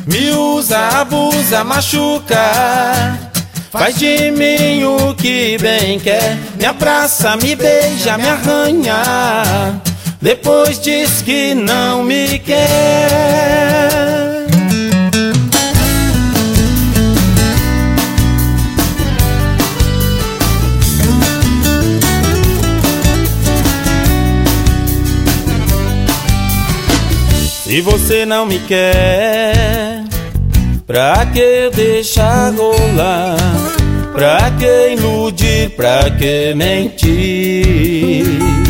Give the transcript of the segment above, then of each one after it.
Me usa, abusa, machuca, faz de mim o que bem quer. Me abraça, me beija, me arranha, depois diz que não me quer. Se você não me quer, pra que deixar rolar? Pra que iludir? Pra que mentir?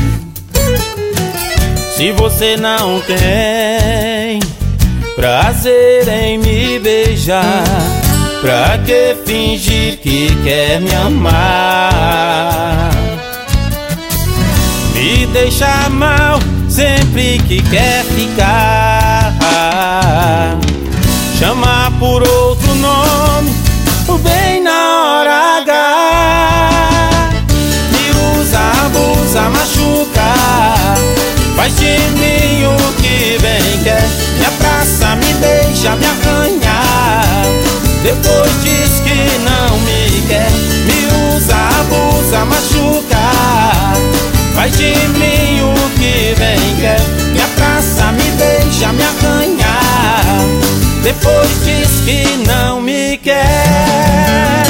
Se você não tem prazer em me beijar, pra que fingir que quer me amar? Me deixa mal sempre que quer ficar, chama por outro nome, bem na hora H. Me usa, abusa, machuca, faz de mim o que bem quer. Me abraça, me beija, me arranha, depois diz que não me quer. Me usa, abusa, machuca, faz de mim o que bem quer. Me abraça, me beija, me arranha, depois diz que não me quer.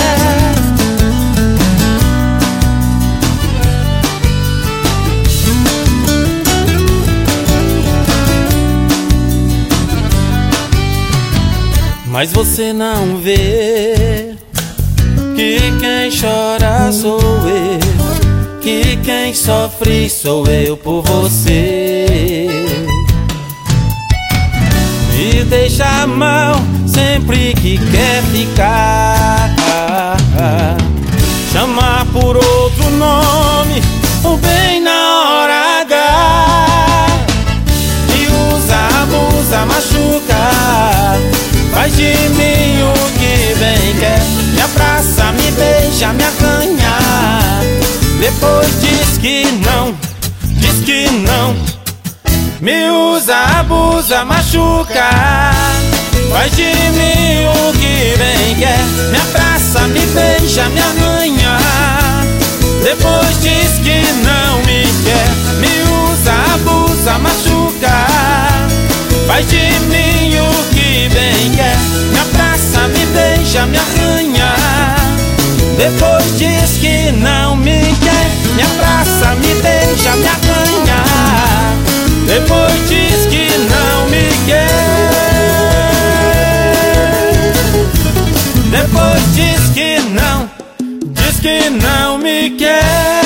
Mas você não vê que quem chora sou eu, que quem sofre sou eu por você. Me deixa mal sempre que quer ficar, chama por outro nome, bem na hora H. Me usa, abusa, machuca, faz de mim o que bem quer. Me abraça, me beija, me arranha, depois diz que não, diz que não. Me usa, abusa, machuca, faz de mim o que bem quer. Me abraça, me beija, me arranha, depois diz que não me quer. Me usa, abusa, machuca, faz de mim o que bem quer. Me abraça, me beija, me arranha, depois diz que não me quer. Me abraça, me beija, me arranha, depois diz que não me quer. Depois diz que não me quer.